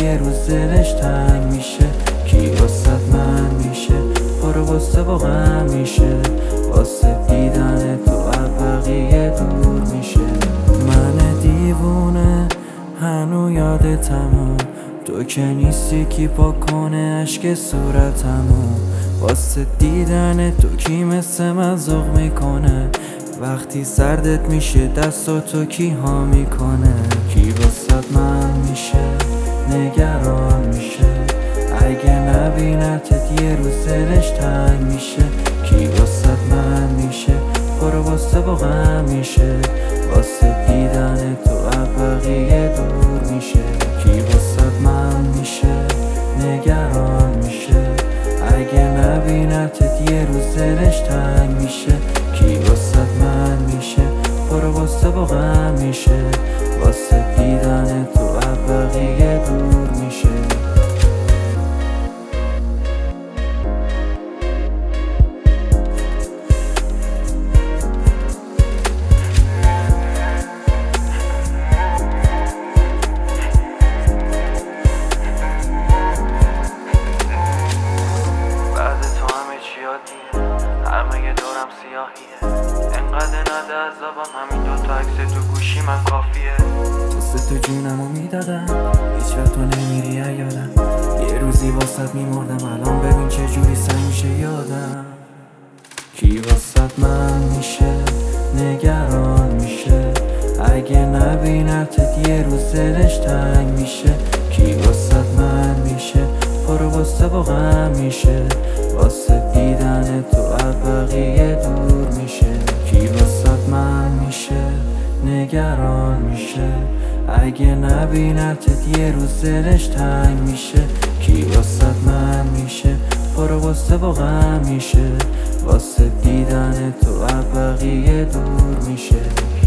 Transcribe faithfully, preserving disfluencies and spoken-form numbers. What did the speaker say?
یه روز دلش تنگ میشه؟ کی واسه من میشه پر غصه با غم میشه؟ واسه دیدن تو از بقیه دور میشه. من دیوونه هنو یادتم، تو که نیستی کی پاک کنه عشق صورتمو. واسه دیدن تو کی مثل من ذوق میکنه؟ وقتی سردت میشه دست تو کی ها میکنه؟ کی واسه من میشه نگران میشه اگه نبینتت یه روز دلش تنگ میشه؟ کی واسه من میشه پر واسه با غم میشه؟ واسه دیدن تو از بقیه دور میشه. کی واسه من میشه نگران میشه اگه نبینتت یه روز دلش تنگ میشه؟ کی واسه من میشه پر واسه با غم میشه؟ واسه دیدن تو از بقیه دور میشه. همه دورم سیاهیه، انقدر نده عذابم، همین دوتا عکس تو گوشی من کافیه. واسه تو جونمو میدادم، هیچ وقت تو نمیری یادم. یه روزی واسط میمردم، الان ببین چه جوری سنگ میشه یادم. کی واسط من میشه نگران میشه اگه نبینتت یه روز دلش تنگ میشه؟ کی واسط من میشه پر واسه با غم میشه؟ واسه دیدن تو از بقیه دور میشه. کی واسط من میشه نگران میشه اگه نبینتت یه روز دلش تنگ میشه؟ کی واسط من میشه پر واسه با غم میشه؟ واسه دیدن تو از بقیه دور میشه.